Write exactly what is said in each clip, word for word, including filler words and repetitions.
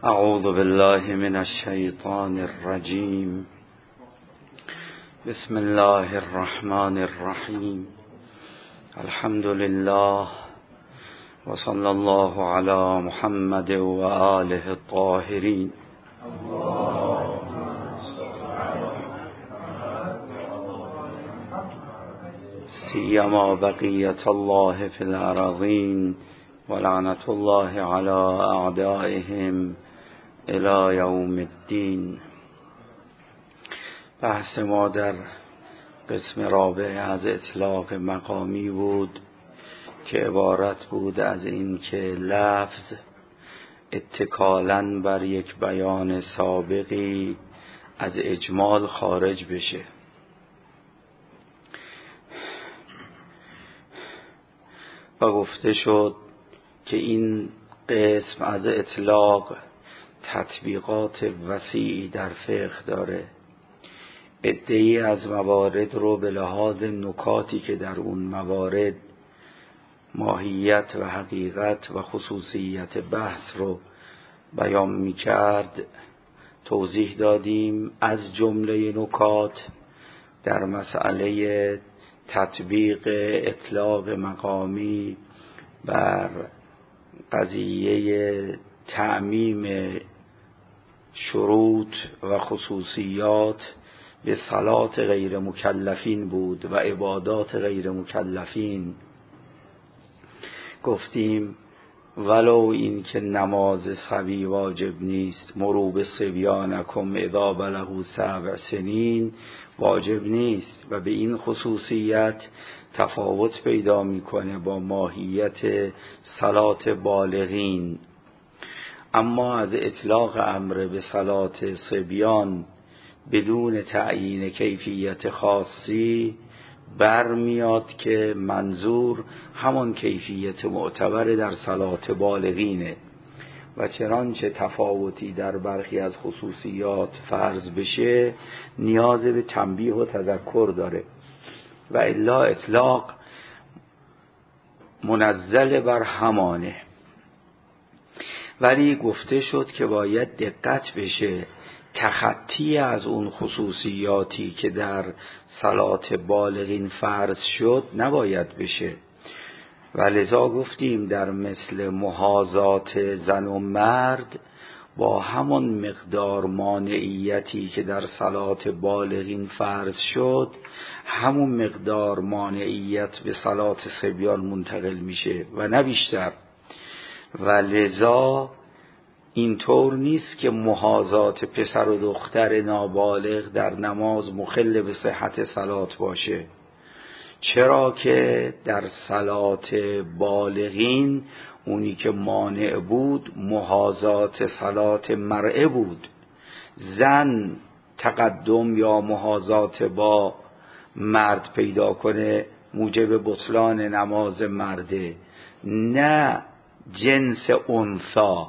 اعوذ بالله من الشیطان الرجیم. بسم الله الرحمن الرحیم. الحمد لله و صلی الله علی محمد و آله الطاهرین. سیما بقیت الله فی الارضین و لعنت الله علی اعدائهم الی یوم الدین. بحث ما در قسم رابع از اطلاق مقامی بود که عبارت بود از این که لفظ اتکالاً بر یک بیان سابقی از اجمال خارج بشه. و گفته شد که این قسم از اطلاق تطبیقات وسیعی در فقه داره. عده‌ای از موارد رو به لحاظ نکاتی که در اون موارد ماهیت و حقیقت و خصوصیت بحث رو بیان می کرد توضیح دادیم. از جمله نکات در مسئله تطبیق اطلاق مقامی بر قضیه تعمیم شروط و خصوصیات به صلات غیر مکلفین بود و عبادات غیر مکلفین. گفتیم ولو این که نماز صبی واجب نیست، مروا بصبیانکم اذا بلغوا سبع سنین واجب نیست و به این خصوصیت تفاوت پیدا میکنه با ماهیت صلات بالغین. اما از اطلاق امر به صلات صبیان بدون تعیین کیفیت خاصی برمیاد که منظور همان کیفیت معتبر در صلات بالغینه و چنانچه تفاوتی در برخی از خصوصیات فرض بشه نیاز به تنبیه و تذکر داره و الا اطلاق منزل بر همانه. ولی گفته شد که باید دقت بشه تخطی از اون خصوصیاتی که در صلات بالغین فرض شد نباید بشه و لذا گفتیم در مثل محاذات زن و مرد با همان مقدار مانعیتی که در صلات بالغین فرض شد همون مقدار مانعیت به صلات صبیان منتقل میشه و نه بیشتر. و لذا اینطور نیست که محاذات پسر و دختر نابالغ در نماز مخل به صحت صلات باشه، چرا که در صلات بالغین اونی که مانع بود محاذات صلات مرئه بود. زن تقدم یا محاذات با مرد پیدا کنه موجب بطلان نماز مرده، نه جنس انثی.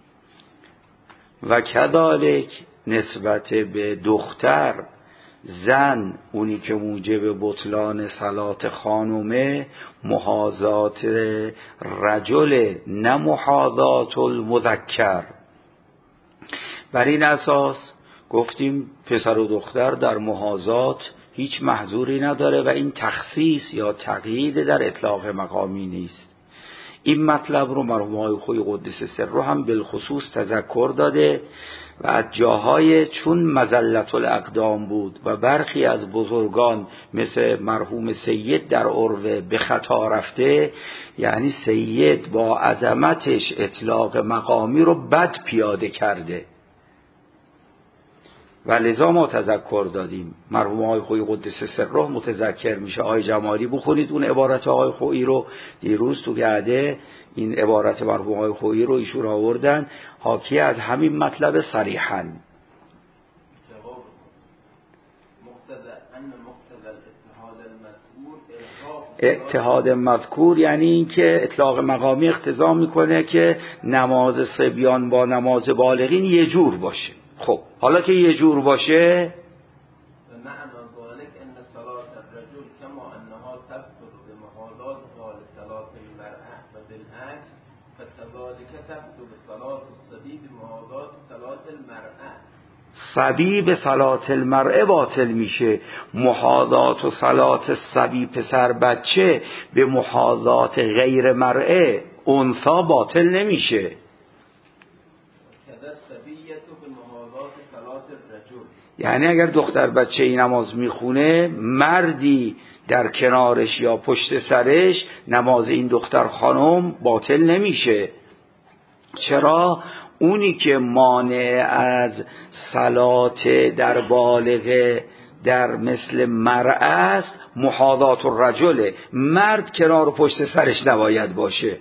و کذالک نسبت به دختر زن اونی که موجب بطلان صلات خانومه محاذات رجل نه محاذات المذکر. بر این اساس گفتیم پسر و دختر در محاذات هیچ محظوری نداره و این تخصیص یا تقیید در اطلاق مقامی نیست. این مطلب رو مرحوم آقای خویی قدس سره هم بالخصوص تذکر داده و از جاهای چون مزلت الاقدام بود و برخی از بزرگان مثل مرحوم سید در عروه به خطا رفته، یعنی سید با عظمتش اطلاق مقامی رو بد پیاده کرده و لذا ما تذکر دادیم. مرحوم آقای خویی قدس سره متذکر میشه. آقای جمالی بخونید اون عبارت آقای خویی رو، دیروز تو گرده این عبارت مرحوم آقای خویی رو ایشون آوردن حاکی از همین مطلب صریحاً. اتحاد مذکور یعنی این که اطلاق مقامی اقتضا میکنه که نماز صبیان با نماز بالغین یه جور باشه. خب حالا که یه جور باشه فكذلك تبدو بصلاة الصبي بمحاذاة صبی به صلات المرأه باطل میشه. محاذات و صلات صبی پسر بچه به محاذات غیر مرأه انثا باطل نمیشه. یعنی اگر دختر بچه ای نماز میخونه، مردی در کنارش یا پشت سرش، نماز این دختر خانم باطل نمیشه. چرا؟ اونی که مانع از صلات در بالغه در مثل مرأة است محاذات الرجل، مرد کنار و پشت سرش نباید باشه.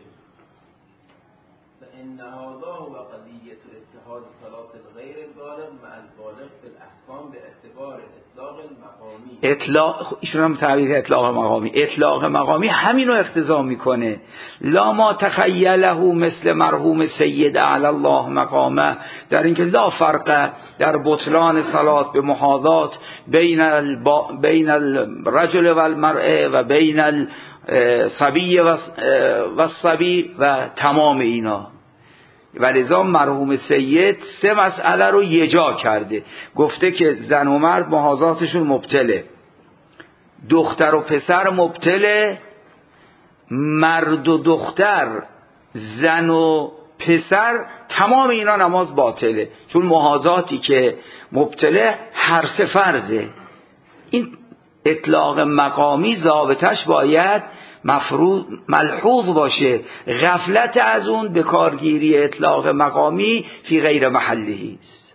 اطلاق، ایشون هم تعبیر اطلاق مقامی، اطلاق مقامی همینو اقتضا میکنه. لا ما تخیله مثل مرحوم سید اعلی الله مقامه، در اینکه لا فرق در بطلان صلات به محاذات بین الب... بین الرجل و المرأه و بین الصبی و الصبی و تمام اینا. ولذا مرحوم سید سه مسئله رو یه جا کرده، گفته که زن و مرد محاذاتشون مبتله، دختر و پسر مبتله، مرد و دختر، زن و پسر، تمام اینا نماز باطله، چون محاذاتی که مبتله هر سه فرضه. این اطلاق مقامی ضابطش باید مفروض ملحوظ باشه، غفلت از اون به کارگیری اطلاق مقامی فی غیر محله است.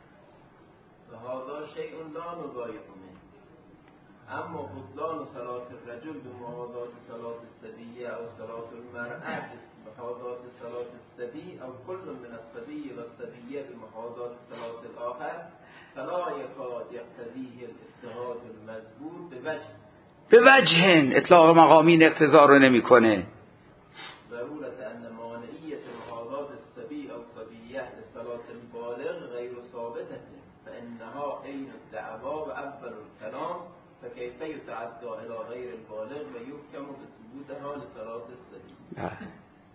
هذا شیء لا نضایق منه، اما بطلان صلات الرجل به محاذات صلات الصبیه او صلات المرأة به محاذات صلات الصبی او كل من الصبی و الصبیه به محاذات صلات الاخر فلا یکاد یقتضیه الاجتهاد المذکور به وجه به وجهن اطلاق مقامی اقتضا رو نمیکنه. ضرورت ان مانعیت محاذات الصبی او صبیه لصلات البالغ غیر ثابته فانها عین الدعوا و اول الكلام فكيف يتعدى الى غیر البالغ و یحکم بثبوتها لصلات الصبی.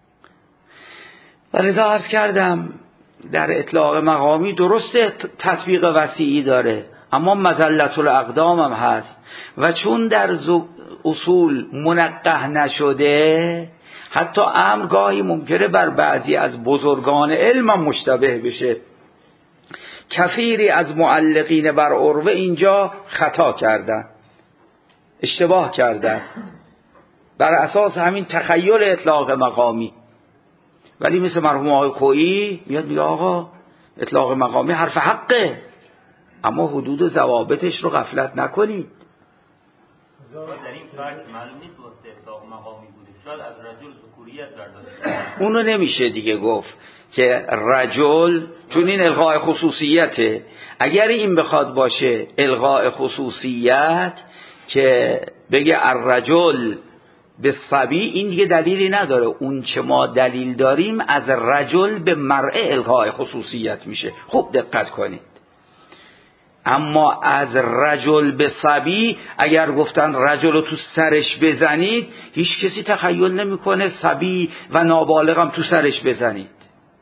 ولذا عرض کردم در اطلاق مقامی درست تطبیق وسیعی داره، اما مزلت الاقدام هم هست و چون در اصول منقح نشده، حتی امر گاهی ممکنه بر بعضی از بزرگان علم هم مشتبه بشه. کثیری از معلقین بر عروه اینجا خطا کردن، اشتباه کردن بر اساس همین تخیل اطلاق مقامی. ولی مثل مرحوم آقای خویی میاد میگه آقا اطلاق مقامی حرف حقه، اما حدود و ضوابطش رو غفلت نکنید. در این فرق معلوم نیست واسه اطلاق مقامی بوده، شاید از رجل ذکوریت برداشته. اونو نمیشه دیگه گفت که رجل، چون این الغاء خصوصیته. اگر این بخواد باشه الغاء خصوصیت که بگه الرجل به صبی، این دیگه دلیلی نداره. اون چه ما دلیل داریم از رجل به مرأه الغاء خصوصیت میشه. خوب دقت کنید. اما از رجل به صبی اگر گفتن رجل رو تو سرش بزنید، هیچ کسی تخیل نمیکنه صبی و نابالغ هم تو سرش بزنید.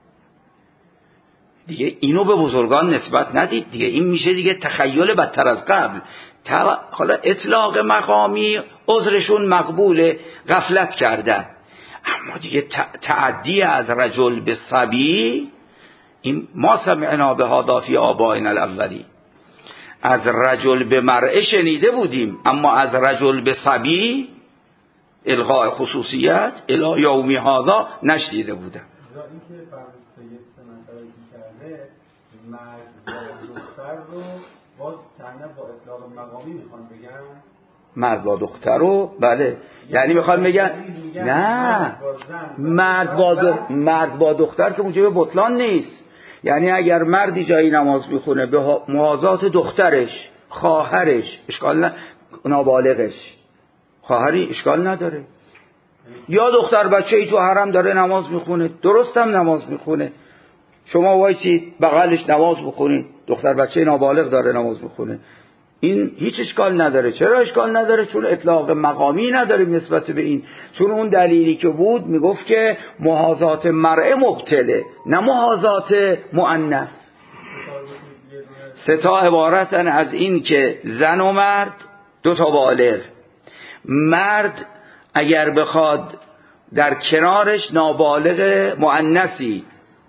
دیگه اینو به بزرگان نسبت ندید دیگه، این میشه دیگه تخیل بدتر از قبل. حالا اطلاق مقامی عذرشون مقبوله، غفلت کردن، اما دیگه تعدی از رجل به صبی، این ما سمعنا به هذا فی آبائنا الاولی. از رجل به مرأه شنیده بودیم، اما از رجل به صبی الغاء خصوصیت الی یومی هذا نشنیده بودم. این که فرض مسئله کرده مرد و دختر رو باز تنها با اطلاق مقامی میخوان بگن، مرد با دختر رو، بله، یعنی میخوان بگن نه مرد با د... مرد با دختر که موجب بطلان نیست. یعنی اگر مردی جایی نماز میخونه به موازات دخترش، خواهرش، اشکال نه، نابالغش، خواهری اشکال نداره، یا دختر بچه ای تو حرم داره نماز میخونه، درست هم نماز میخونه، شما وایسید بغلش نماز بخونید، دختر بچه نابالغ داره نماز میخونه، این هیچ اشکال نداره. چرا اشکال نداره؟ چون اطلاق مقامی نداریم نسبت به این. چون اون دلیلی که بود میگفت که محاذات مرأه مبتله، نه محاذات مؤنث. سه تا عبارتن از این که زن و مرد، دو تا بالغ. مرد اگر بخواد در کنارش نابالغ مؤنثی،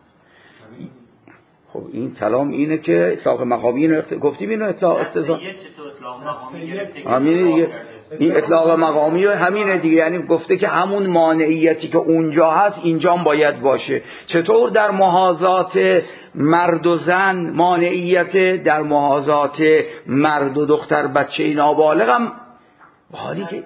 خب این کلام اینه که اطلاق مقامی اینو اخت... گفتیم اینو اطلاق اقتضا همینه دیگه. این اطلاق مقامی همینه دیگه، یعنی گفته که همون مانعیتی که اونجا هست اینجا هم باید باشه. چطور در محاذات مرد و زن مانعیت، در محاذات مرد و دختر بچه نابالغ هم حالی که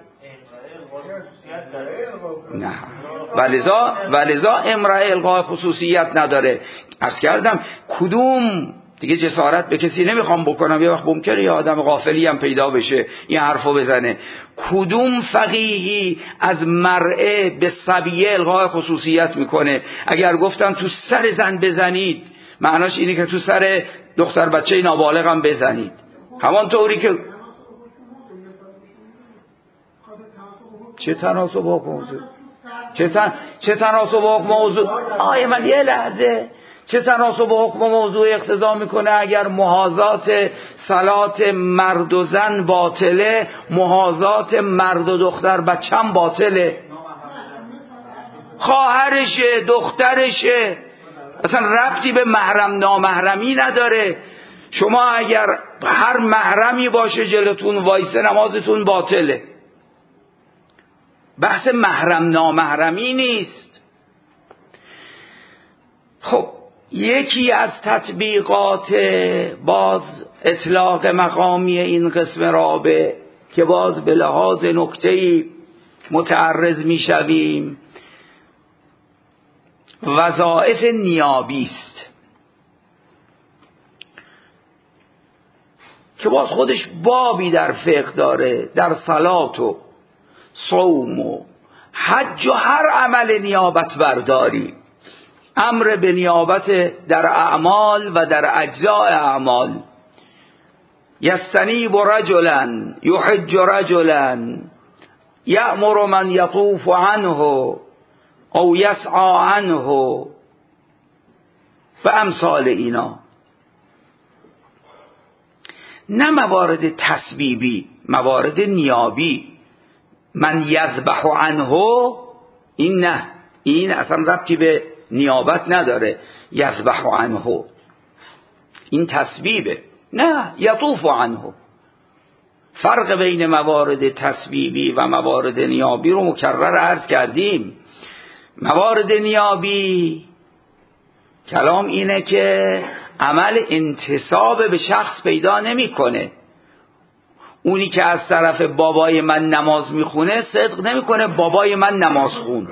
نه، ولذا ولذا امرأه الغای خصوصیت نداره. عرض کردم کدوم دیگه جسارت به کسی نمیخوام بکنم، یه وقت ممکنه یه آدم غافلی هم پیدا بشه این حرفو بزنه. کدوم فقیهی از مرأه به صبیه الغای خصوصیت میکنه؟ اگر گفتم تو سر زن بزنید معناش اینه که تو سر دختر بچه نابالغ هم بزنید، همانطوری که چه تناسب با موضوع چه, تن... چه تناسب با موضوع آیه من یه لحظه چه تناسب با حکم موضوع اقتضا میکنه؟ اگر محاذات صلات مرد و زن باطله، محاذات مرد و دختر بچم باطله. خواهرشه، دخترشه، اصلا ربطی به محرم نامحرمی نداره. شما اگر هر محرمی باشه جلوتون وایسه نمازتون باطله. بحث محرم نامحرمی نیست. خب یکی از تطبیقات باز اطلاق مقامی این قسم رابع که باز به لحاظ نکته‌ای متعرض میشویم، وظایف نیابی است که باز خودش بابی در فقه داره، در صلات و صوم و حج و هر عمل نیابت برداری، امر به نیابت در اعمال و در اجزاء اعمال. یستنیب رجلا یحج رجلا یأمر من یطوف عنه او یسعى عنه و امثال اینا. نه موارد تسبیبی، موارد نیابی. من یذبح عنه، این نه، این اصلا ربطی به نیابت نداره. یذبح عنه این تسبیبه، نه یطوف عنه. فرق بین موارد تسبیبی و موارد نیابی رو مکرر عرض کردیم. موارد نیابی کلام اینه که عمل انتساب به شخص پیدا نمیکنه. اونی که از طرف بابای من نماز میخونه صدق نمیکنه بابای من نماز خوند.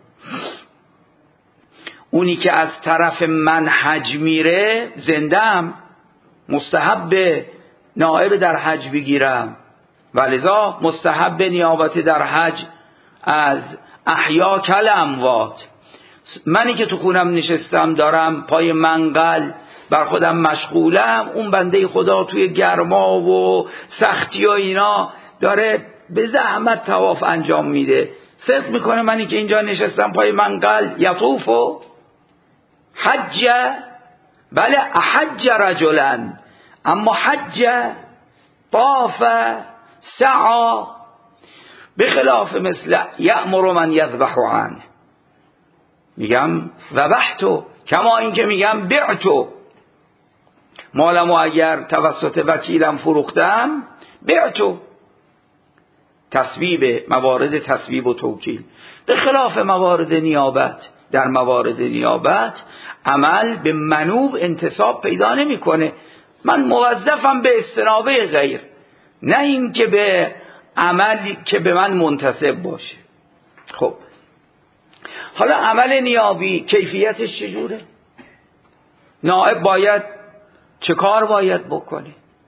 اونی که از طرف من حج میره، زندم مستحب نائب در حج بگیرم، ولذا مستحب نیابت در حج از احیا کل اموات. منی که تو خونم نشستم دارم پای منقل بر خودم مشغولم، اون بنده خدا توی گرما و سختی و اینا داره به زحمت طواف انجام میده. صدق میکنه منی که اینجا نشستم پای منقل یطوفو حج؟ بله احج رجلا، اما حج طاف سعى، بخلاف مثل یأمر من یذبح عنه. میگم ذبحتو، کما این که میگم بعتو، مالمو اگر توسط وکیلم فروختم بعتو. تسبیب، موارد تسبیب و توکیل. به خلاف موارد نیابت، در موارد نیابت عمل به منوب انتصاب پیدا نمیکنه. من موظفم به استنابه غیر، نه این که به عملی که به من منتسب باشه. خب حالا عمل نیابی کیفیتش چجوره؟ نائب باید چه کار باید بکنه؟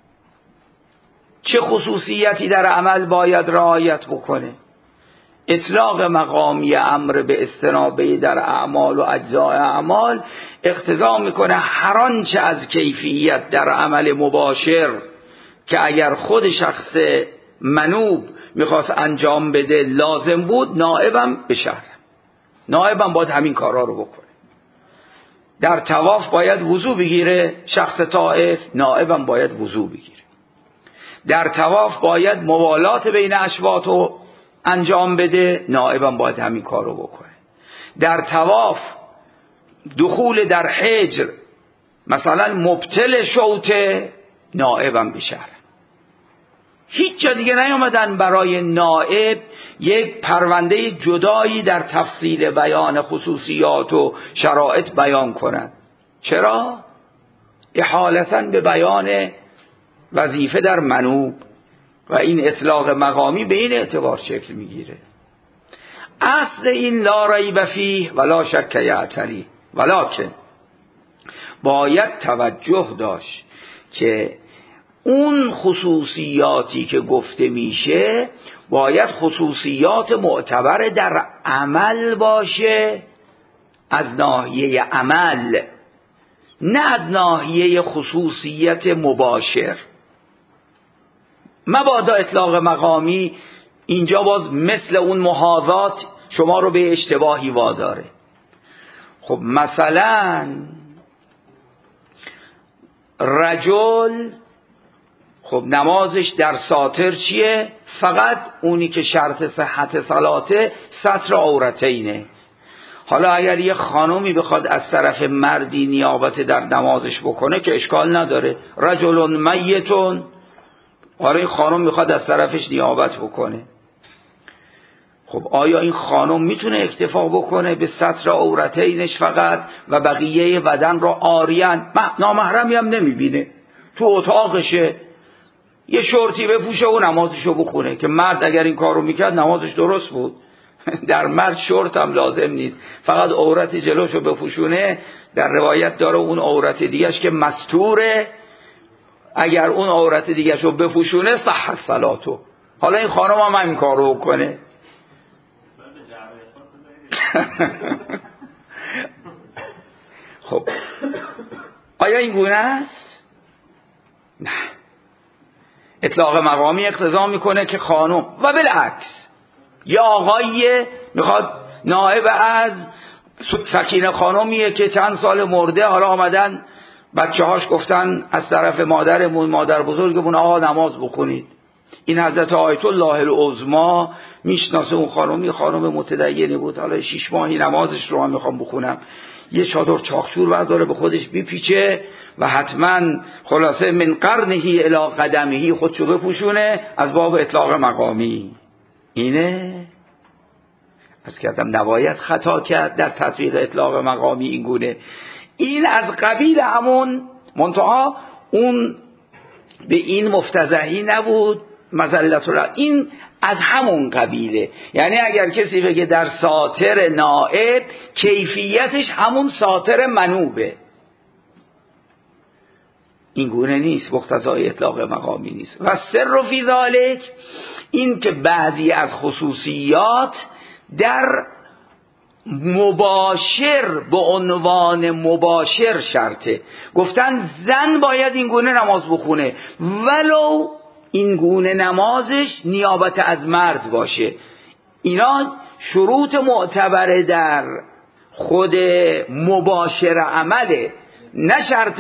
چه خصوصیتی در عمل باید رعایت بکنه؟ اطلاق مقامی امر به استنابه در اعمال و اجزاء اعمال اقتضا میکنه هر آنچه از کیفیت در عمل مباشر که اگر خود شخص منوب میخواست انجام بده لازم بود، نائبم به شرط، نائبم باید همین کارا رو بکنه. در طواف باید وضو بگیره، شخص طائف نائبم باید وضو بگیره. در طواف باید موالات بین اشواط رو انجام بده، نائبم باید همین کار رو بکنه. در طواف دخول در حجر مثلا مبطل شوطه، نائبم بشه. هیچ جا دیگه نیامدن برای نائب یک پرونده جدایی در تفصیل بیان خصوصیات و شرایط بیان کنند. چرا؟ احالتاً به بیان وظیفه در منوب، و این اطلاق مقامی به این اعتبار شکل میگیره. اصل این لا ریب فیه ولا شک یعتری، ولکن باید توجه داشت که اون خصوصیاتی که گفته میشه باید خصوصیات معتبر در عمل باشه، از ناحیه عمل، نه از ناحیه خصوصیت مباشر. مبادا اطلاق مقامی اینجا باز مثل اون محاذات شما رو به اشتباهی واداره. خب مثلا رجل خب نمازش در ساتر چیه؟ فقط اونی که شرط صحت صلاته ستر عورتینه. حالا اگر یه خانومی بخواد از طرف مردی نیابت در نمازش بکنه که اشکال نداره، رجل میتون، حالا این خانم میخواد از طرفش نیابت بکنه، خب آیا این خانم میتونه اکتفا بکنه به ستر عورتینش فقط و بقیه بدن رو عاریان، نامحرمی هم نمیبینه، تو اتاقشه، یه شورتی بپوشه و نمازشو بخونه؟ که مرد اگر این کارو میکرد نمازش درست بود. در مرد شورت هم لازم نیست، فقط عورت جلوشو بپوشونه. در روایت داره اون عورت دیگهش که مستوره، اگر اون عورت دیگهشو بپوشونه صحت صلاتو. حالا این خانم هم این کارو بکنه؟ خب آیا این گونه است؟ نه. اطلاق مقامی اقتضا میکنه که خانم، و بالعکس یا آقایی میخواد نائب از سکینه خانمیه که چند سال مرده، حالا آمدن بچه هاش گفتن از طرف مادرمون، مادر بزرگمون، آقا نماز بخونید. این حضرت آیت الله العظما میشناسه اون خانمی، خانم متدینی بود، حالا شیش ماهی نمازش رو هم میخوام بخونم، یه چادر چاخچور برداره به خودش بیپیچه و حتما خلاصه من قرنهی الی قدمهی خودشو بپوشونه، از باب اطلاق مقامی. اینه از کردم نباید خطا کرد در تطبیق اطلاق مقامی این گونه. این از قبیل همون منتها اون به این مفتضحی نبود مذلت الله، این از همون قبیله. یعنی اگر کسی بگه در ساتر نائب، کیفیتش همون ساتر منوبه، این گونه نیست، مقتضای اطلاق مقامی نیست. و سر فی ذالک، این که بعضی از خصوصیات در مباشر به عنوان مباشر شرطه. گفتن زن باید این گونه نماز بخونه ولو این گونه نمازش نیابت از مرد باشه. اینا شروط معتبره در خود مباشر عمله، نه شرط.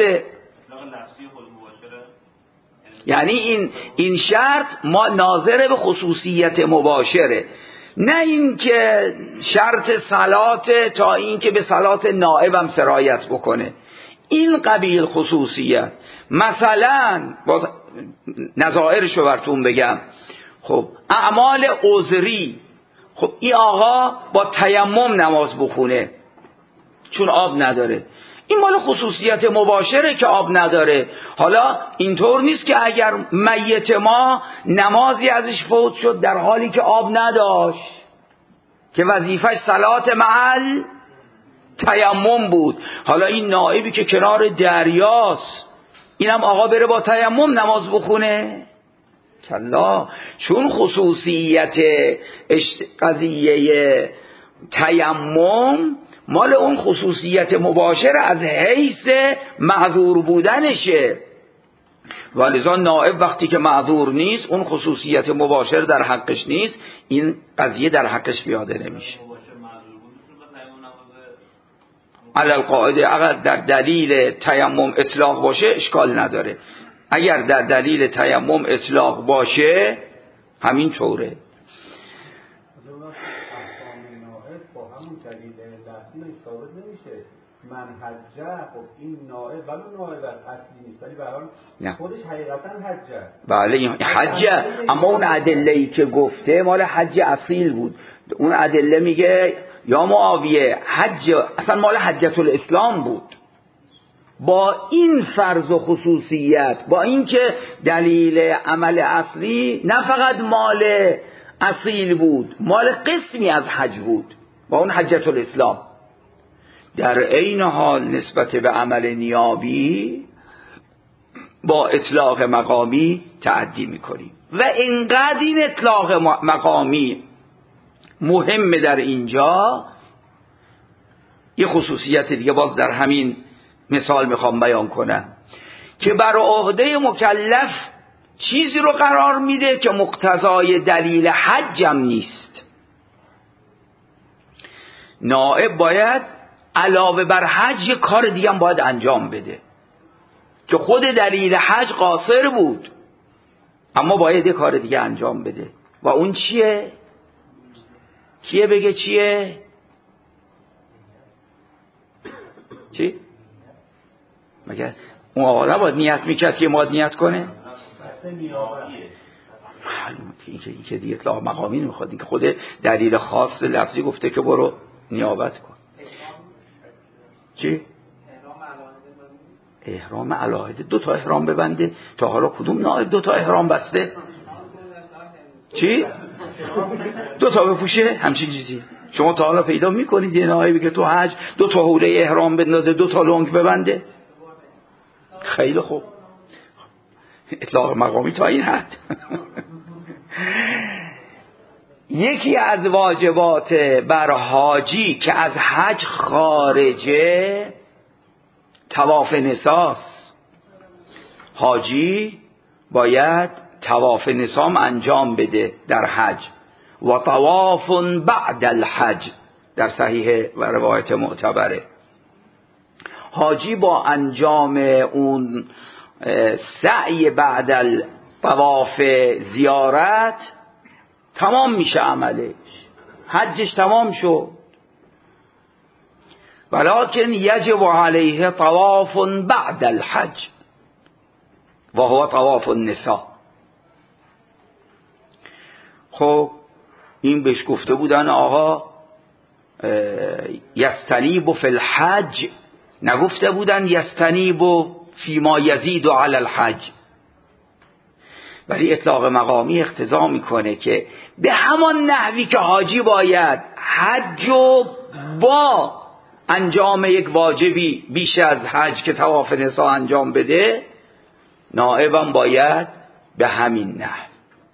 یعنی این این شرط ما ناظر به خصوصیت مباشره، نه این که شرط صلات تا این که به صلات نائبم سرایت بکنه. این قبیل خصوصیت. مثلا باز نظائرشو براتون بگم. خب اعمال عذری، خب این آقا با تیمم نماز بخونه چون آب نداره، این مال خصوصیت مباشره که آب نداره. حالا اینطور نیست که اگر میت ما نمازی ازش فوت شد در حالی که آب نداشت که وظیفش صلات محل تیمم بود، حالا این نائبی که کنار دریاست اینم آقا بره با تیمم نماز بخونه؟ کلا، چون خصوصیت قضیه تیمم مال اون خصوصیت مباشر از حیث معذور بودنشه، ولذا نائب وقتی که معذور نیست اون خصوصیت مباشر در حقش نیست، این قضیه در حقش پیاده نمیشه. علل قاعده اگر در دلیل تیمم اطلاق باشه اشکال نداره، اگر در دلیل تیمم اطلاق باشه همین طوره. من حجه، خب این نائب ولو نائب اصلی نیست ولی برای خودش حقیقتا حجه. بله این حجه، اما اون ادله‌ای که گفته مال حج اصیل بود. اون ادله میگه یا معاویه حج اصلا مال حجت الاسلام بود، با این فرض و خصوصیت، با اینکه دلیل عمل اصلی نه فقط مال اصیل بود، مال قسمی از حج بود با اون حجت الاسلام. در عین حال نسبت به عمل نیابی با اطلاق مقامی تعدی میکنیم و اینقدر این اطلاق مقامی مهمه در اینجا. یه خصوصیت دیگه باز در همین مثال میخوام بیان کنم که بر عهده مکلف چیزی رو قرار میده که مقتضای دلیل حجم نیست. نائب باید علاوه بر حج یه کار دیگه هم باید انجام بده که خود دلیل حج قاصر بود، اما باید یه کار دیگه انجام بده. و اون چیه؟ کیه بگه چیه؟ چی؟ مگه اون آقا نباید نیت میکرد که ما نیت کنه؟ این که این که دیگه اطلاق مقامی نمیخواد، این که خود دلیل خاص لفظی گفته که برو نیابت کن. چی؟ احرام علاهده. دو تا احرام ببنده. تا حالا کدوم نائب دو تا احرام بسته؟ چی؟ دو تا بپوشه؟ همچین چیزی شما تا حالا پیدا میکنید یه نائبی که تو حج دو تا حوله احرام بندازه، دو تا لنگ ببنده؟ خیلی خوب، اطلاق مقامی تا این حد. یکی از واجبات بر حاجی که از حج خارجه طواف نساست. حاجی باید طواف نسام انجام بده در حج و طواف بعد الحج در صحیح و روایت معتبره. حاجی با انجام اون سعی بعد الطواف زیارت تمام میشه عملش، حجش تمام شد. ولكن یجب علیه طواف بعد الحج و هو طواف النساء. خب این بهش گفته بودن آقا یستنیب فی الحج، نگفته بودن یستنیب فیما یزید علی الحج. ولی اطلاق مقامی اقتضا میکنه که به همان نحوی که حاجی باید حج و با انجام یک واجبی بیش از حج که طواف نساء انجام بده، نائبم باید به همین نحو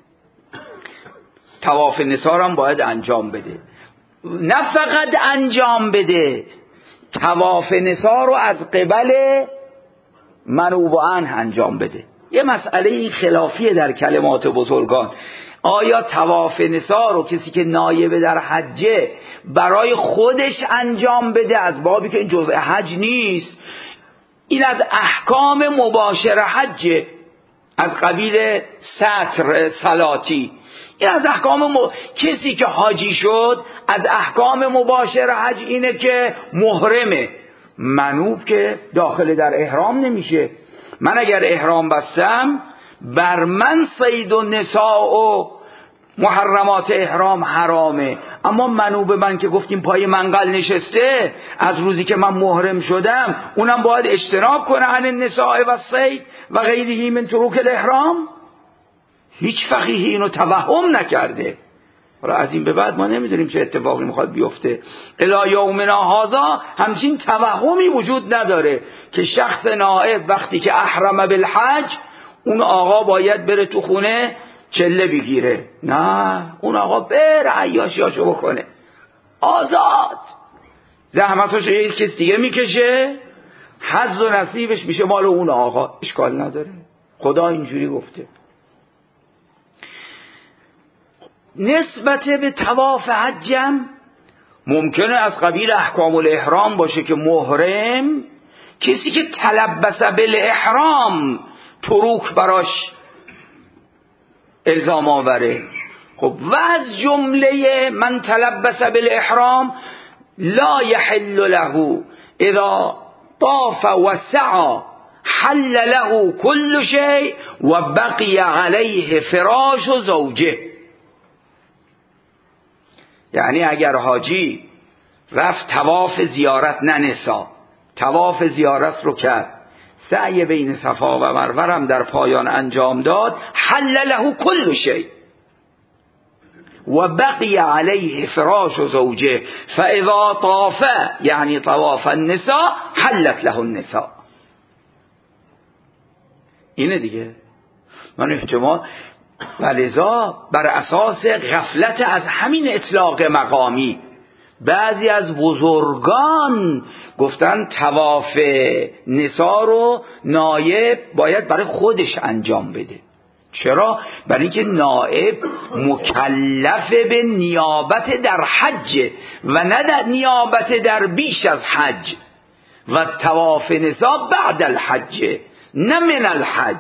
طواف نساء هم باید انجام بده. نه فقط انجام بده، طواف نساء رو از قبل منوب عنه انجام بده. یه مسئله این خلافیه در کلمات بزرگان. آیا طواف نساء رو کسی که نایب در حجه برای خودش انجام بده از بابی که این جزء حج نیست؟ این از احکام مباشر حجه، از قبیل ستر صلاتی. این از احکام م... کسی که حاجی شد از احکام مباشر حج اینه که محرمه. منوب که داخل در احرام نمیشه. من اگر احرام بستم بر من صید و نساء و محرمات احرام حرامه، اما منوب من که گفتیم پای منقل نشسته از روزی که من محرم شدم اونم باید اجتناب کنه عن النساء و صید و غیره من طرق الاحرام. هیچ فقیهی اینو توهم نکرده. را از این به بعد ما نمیدونیم چه اتفاقی میخواد بیفته. الی یومنا هذا همچین توهمی وجود نداره که شخص نائب وقتی که احرم بالحج اون آقا باید بره تو خونه چله بگیره. نه، اون آقا بره عیاشیاشو بکنه، آزاد، زحمتاشو یک کس دیگه میکشه، حظ و نصیبش میشه مال اون آقا، اشکال نداره. خدا اینجوری گفته. نسبت به طواف حجم ممکنه از قبیل احکام الاحرام باشه که محرم کسی که تلبس بالاحرام تروک براش الزام آوره. خب و از جمله من تلبس بالاحرام لا يحل له اذا طاف و سعى حل له كل شيء و بقي عليه فراش زوجه. یعنی اگر حاجی رفت طواف زیارت، نه نسا، طواف زیارت رو کرد، سعی بین صفا و مروه هم در پایان انجام داد، حل له كل شيء و بقی علیه فراش زوجه فاذا طاف یعنی طواف النساء حلت له النساء. اینه دیگه. من احتمال ولذا بر اساس غفلت از همین اطلاق مقامی بعضی از بزرگان گفتن طواف نساء رو نایب باید برای خودش انجام بده. چرا؟ برای اینکه نائب مکلف به نیابت در حج و نه در نیابت در بیش از حج و طواف نساء بعد الحج نه من الحج.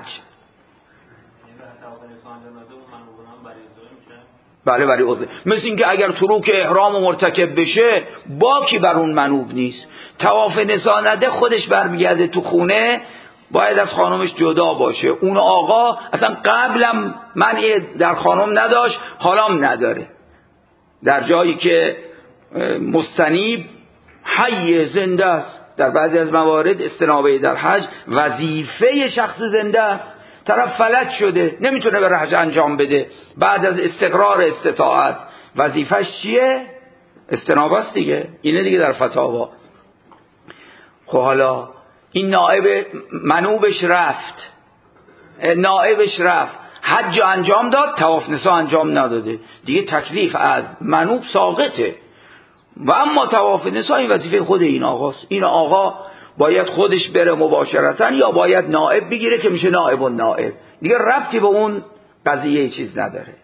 بله برای عضو، مثل اینکه اگر تروک احرام مرتکب بشه باکی بر اون منوب نیست. طواف نساء نده خودش برمیگرده تو خونه، باید از خانمش جدا باشه. اون آقا اصلا قبلم منع در خانم نداشت، حالام نداره. در جایی که مستنیب حی زنده است، در بعضی از موارد استنابه در حج وظیفه شخص زنده است. طرف فلج شده نمیتونه به حج انجام بده، بعد از استقرار استطاعت وظیفش چیه؟ استنابه است دیگه. اینه دیگه در فتاوا. خب حالا این نائب منوبش رفت، نائبش رفت حج انجام داد، طواف نساء انجام نداده، دیگه تکلیف از منوب ساقطه. و اما طواف نساء این وظیفه خود این آقاست. این آقا باید خودش بره مباشرتا یا باید نائب بگیره که میشه نائب و نائب، دیگه ربطی به اون قضیه چیز نداره.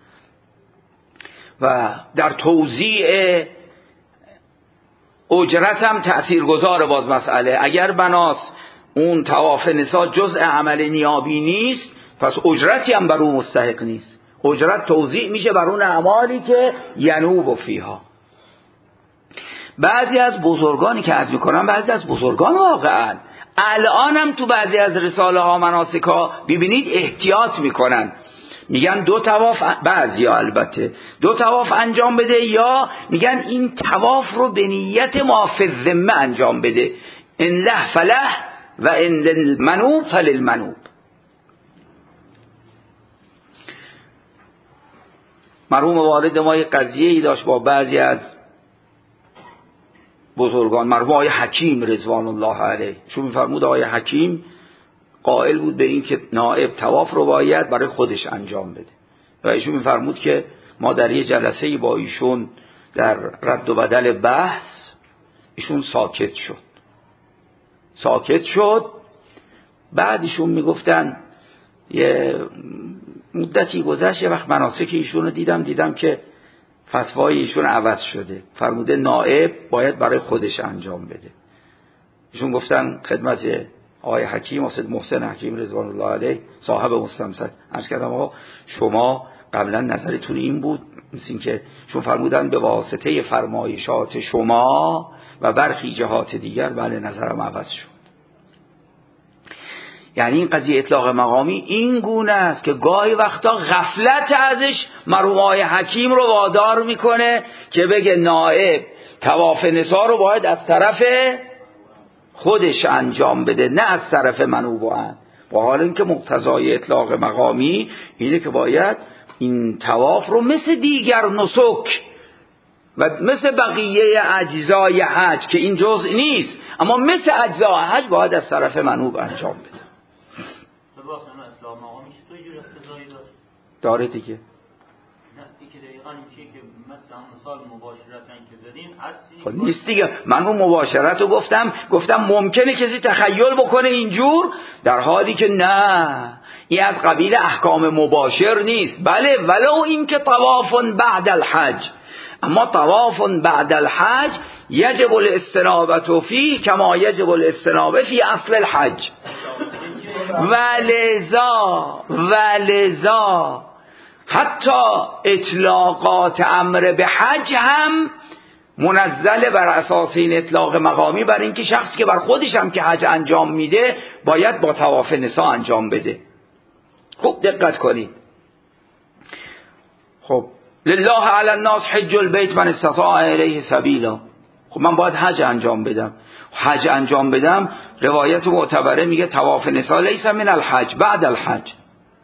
و در توزیع اجرت هم تأثیر گذاره باز مسئله. اگر بناس اون طواف نساء جزء عمل نیابی نیست، پس اجرتی هم بر اون مستحق نیست. اجرت توزیع میشه بر اون اعمالی که ینوب فیها. بعضی از بزرگانی که عرض میکنم، بعضی از بزرگان واقعا الان هم تو بعضی از رساله ها مناسک ها ببینید احتیاط میکنن، میگن دو طواف، بعضی ها البته دو طواف انجام بده، یا میگن این طواف رو به نیت معاف الذمه انجام بده، ان له فله و ان للمنوب فللمنوب. مرحوم والد ما یک قضیه ای داشت با بعضی از بزرگان، مرحوم آقای حکیم رضوان الله علیه. چون میفرمود آقای حکیم قائل بود به این که نائب طواف رو باید برای خودش انجام بده و ایشون میفرمود که ما در یه جلسه با ایشون در رد و بدل بحث ایشون ساکت شد ساکت شد بعد ایشون میگفتن یه مدتی گذشت، یه وقت مناسک ایشون رو دیدم دیدم که فتوای ایشون عوض شده، فرموده نائب باید برای خودش انجام بده. ایشون گفتن خدمت آقای حکیم، اسد محسن حکیم رضوان الله علیه صاحب مستمسک، عرض کردم آقا شما قبلا نظرتون این بود، مثل این که چون فرمودن به واسطه فرمایشات شما و برخی جهات دیگر، بله نظرم عوض شد. یعنی این قضیه اطلاق مقامی این گونه است که گاهی وقتا غفلت ازش مرحوم آقای حکیم رو وادار میکنه که بگه نائب طواف نساء رو باید از طرف خودش انجام بده نه از طرف منوبان، با حال اینکه مقتضای اطلاق مقامی اینه که باید این طواف رو مثل دیگر نسک و مثل بقیه اجزای حج که این جزء نیست اما مثل اجزای حج باید از طرف منوب انجام بده. داره دیگه. نه دیگه دقیقاً میشه که مثلا مثال مباشرتن که زدین اصلی خب نیست دیگه. من اون مباشرت رو گفتم گفتم ممکنه کسی تخیل بکنه اینجور، در حالی که نه، این از قبیل احکام مباشر نیست. بله ولو این که طواف بعد الحج، اما طواف بعد الحج یجب الاستنابه فیه کما یجب الاستنابه فی اصل الحج. ولذا ولذا حتی اطلاقات امر به حج هم منزل بر اساس این اطلاق مقامی، بر اینکه شخص که بر خودش هم که حج انجام میده باید با طواف نسا انجام بده. خوب دقت کنید. خب لله علی الناس حج البیت من استطاع الیه سبیلا. خب من باید حج انجام بدم. حج انجام بدم، روایت معتبره میگه طواف نسا لیس من الحج بعد الحج.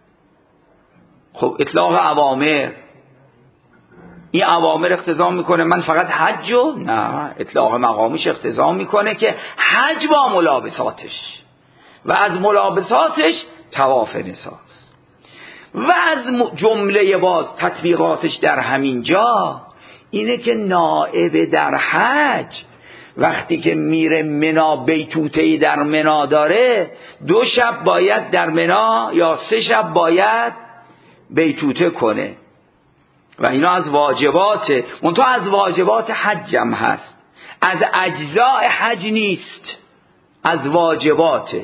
خب اطلاق اوامر، این اوامر اقتضا میکنه من فقط حجو؟ نه، اطلاق مقامیش اقتضا میکنه که حج با ملابساتش و از ملابساتش طواف نساست. و از جمله باز تطبیقاتش در همین جا اینه که نائب در حج وقتی که میره منا، بیتوته‌ای در منا داره، دو شب باید در منا یا سه شب باید بیتوته کنه و اینا از واجباته. منتها از واجبات حجم هست، از اجزاء حج نیست، از واجباته.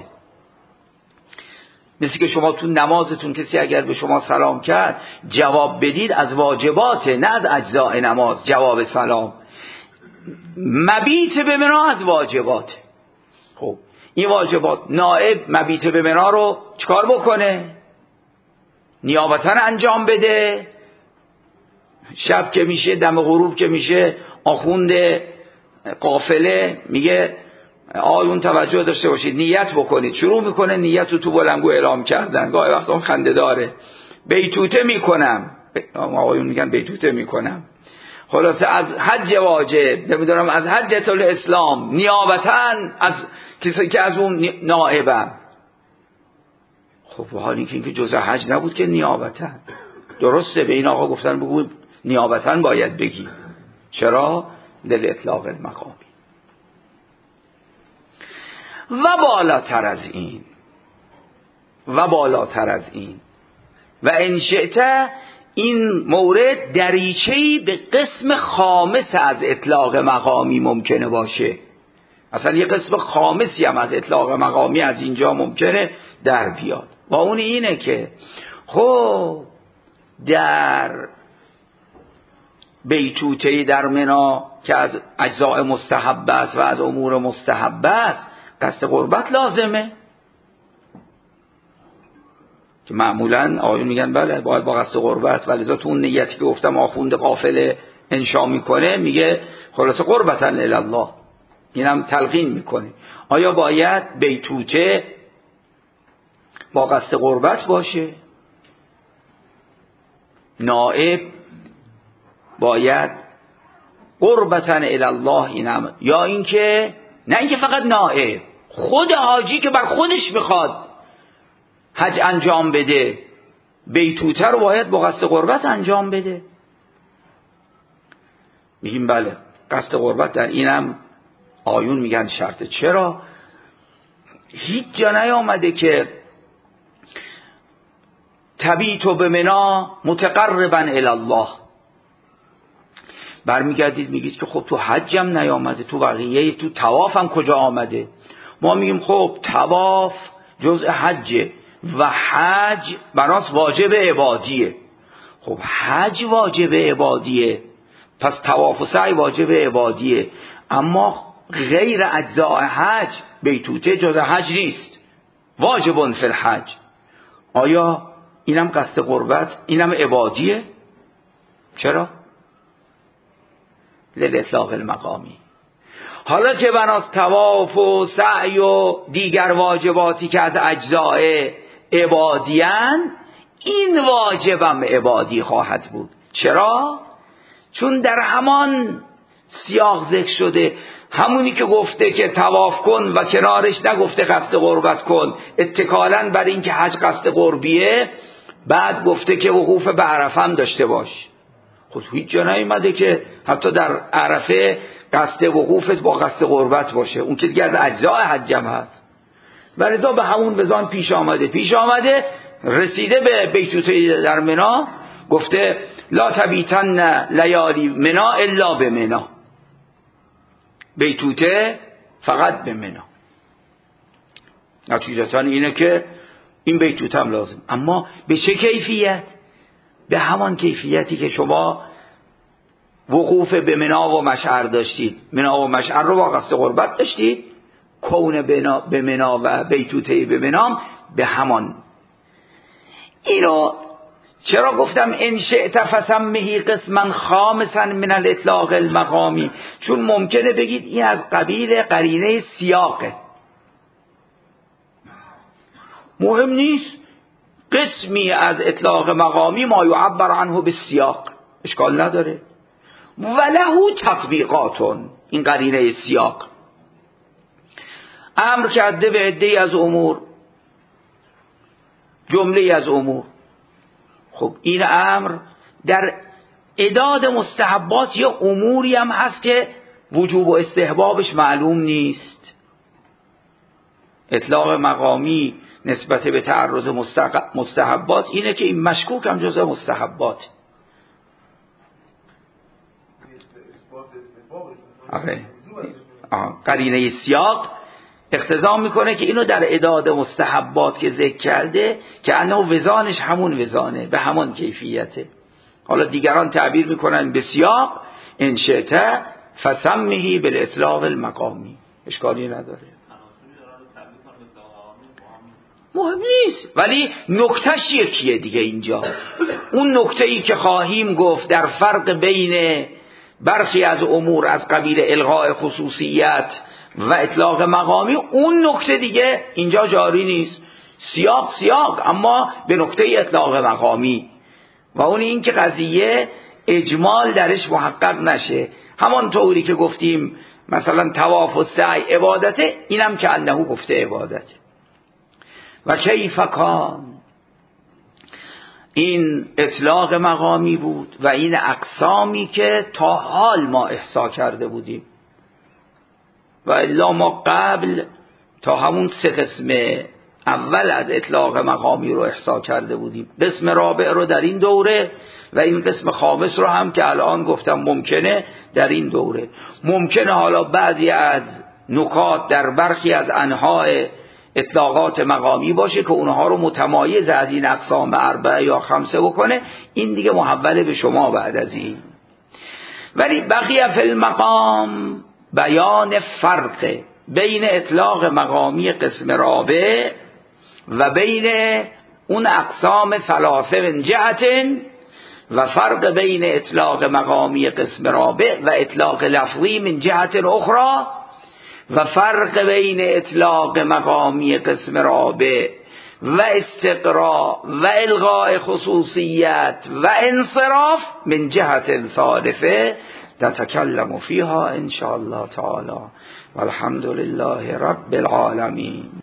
مثل که شما تو نمازتون کسی اگر به شما سلام کرد جواب بدید، از واجباته نه از اجزاء نماز جواب سلام. مبیت به منا از واجباته. خب این واجبات، نائب مبیت به منا رو چکار بکنه؟ نیابتا انجام بده. شب که میشه، دم غروب که میشه، آخوند قافله میگه آیون توجه داشته باشید، نیت بکنید. شروع میکنه نیت رو تو بلندگو اعلام کردن، گاهی وقتا خنده داره. بیتوته میکنم، آیون میگن بیتوته میکنم. خلاصه از حج واجب، نمیدونم از حجت الاسلام، نیابتا از کسی که از اون نائبم. خب حالی که اینکه جزء حج نبود که نیابتا. درسته به این آقا گفتن بگو نیابتا باید بگی. چرا؟ دل اطلاق المقامی. و بالاتر از این و بالاتر از این و ان شئت، این مورد دریچه‌ای به قسم خامس از اطلاق مقامی ممکنه باشه. اصلا یه قسم خامسی هم از اطلاق مقامی از اینجا ممکنه در بیاد و اون اینه که خب در بیتوته در منا که از اجزاء مستحب است و از امور مستحب است، قصد قربت لازمه که معمولا آقایون میگن بله باید با قصد قربت، ولی ذات اون نیتی که گفتم آخوند قافله انشا میکنه میگه خلاصه قربتا الی الله، اینم تلقین میکنه. آیا باید بیتوته با قصد قربت باشه؟ نائب باید قربتا الی الله اینم، یا اینکه نه اینکه فقط نائب، خود حاجی که بر خودش میخواد حج انجام بده بیتوته رو باید با قصد قربت انجام بده؟ میگیم بله قصد قربت در اینم آیون میگن شرطه. چرا؟ هیچ جا نیامده که تبیت به منا متقربا الی الله. برمیگردید میگید که خب تو حجم نیامده، تو بقیه، تو طواف هم کجا آمده؟ ما میگیم خب طواف جزء حجه و حج بناس واجب عبادیه. خب حج واجب عبادیه، پس طواف و سعی واجب عبادیه، اما غیر اجزاء حج بیتوته جزء حج نیست، واجب فی الحج. آیا اینم قصد قربت، اینم عبادیه؟ چرا؟ للاطلاق المقامی. حالا که بناس طواف و سعی و دیگر واجباتی که از اجزاء عبادیان، این واجبم عبادی خواهد بود. چرا؟ چون در همان سیاق ذکر شده، همونی که گفته که طواف کن و کنارش نگفته قصد قربت کن، اتکالاً بر این که حج قصد قربیه، بعد گفته که وقوف به عرفه هم داشته باش. خود هیچ جا نیومده که حتی در عرفه قصد وقوفت با قصد قربت باشه، اون که دیگه از اجزاء حجم هست. ولذا به همون بزان پیش آمده پیش آمده رسیده به بیتوته در منا، گفته لا تبیتن لیالی منا الا به منا، بیتوته فقط به منا. نتیجتا اینه که این بیتوته هم لازم، اما به چه کیفیت؟ به همان کیفیتی که شما وقوف به منا و مشعر داشتید. منا و مشعر رو با قصد قربت داشتید، کون به منا و بیتوته به منام به همان. اینو چرا گفتم ان شئت فسمه قسما خامسا من الاطلاق المقامی؟ چون ممکنه بگید این از قبیل قرینه سیاقه، مهم نیست، قسمی از اطلاق مقامی ما یعبر عنه به سیاق، اشکال نداره. وله تطبیقاتون، این قرینه سیاق امر کرده به عده‌ای از امور، جمله از امور. خب این امر در اعداد مستحبات یه اموری هم هست که وجوب و استحبابش معلوم نیست. اطلاق مقامی نسبت به تعرض مستحبات اینه که این مشکوک هم جزء مستحبات. آره. قرینه سیاق اقتضا میکنه که اینو در اعداد مستحبات که ذکر کرده که انه وزانش همون وزانه، به همون کیفیته. حالا دیگران تعبیر میکنن به سیاق ان شئت فسمه بالاطلاق المقامی، اشکالی نداره، مهم نیست. ولی نکتهش یکیه دیگه اینجا. اون نکته‌ای که خواهیم گفت در فرق بین برخی از امور از قبیل الغاء خصوصیت و اطلاق مقامی، اون نکته دیگه اینجا جاری نیست. سیاق سیاق اما به نکته اطلاق مقامی، و اون این که قضیه اجمال درش محقق نشه. همان طوری که گفتیم مثلا طواف و سعی عبادته، اینم که انه گفته عبادته. و کیف کان، این اطلاق مقامی بود و این اقسامی که تا حال ما احصا کرده بودیم. و الا ما قبل تا همون سه قسم اول از اطلاق مقامی رو احصا کرده بودیم. قسم رابع رو در این دوره و این قسم خامس رو هم که الان گفتم ممکنه در این دوره. ممکنه حالا بعضی از نکات در برخی از انواع اطلاقات مقامی باشه که اونها رو متمایز از این اقسام اربعه یا خمسه بکنه، این دیگه محوله به شما بعد از این. ولی بقیه فی المقام بیان فرق بین اطلاق مقامی قسم رابع و بین اون اقسام ثلاثه من جهت، و فرق بین اطلاق مقامی قسم رابع و اطلاق لفظی من جهت اخرى، و فرق بین اطلاق مقامی قسم رابع و استقراء و الغاء خصوصیت و انصراف من جهت ثالثه نتکلم فیها ان شاء الله تعالی. والحمد لله رب العالمین.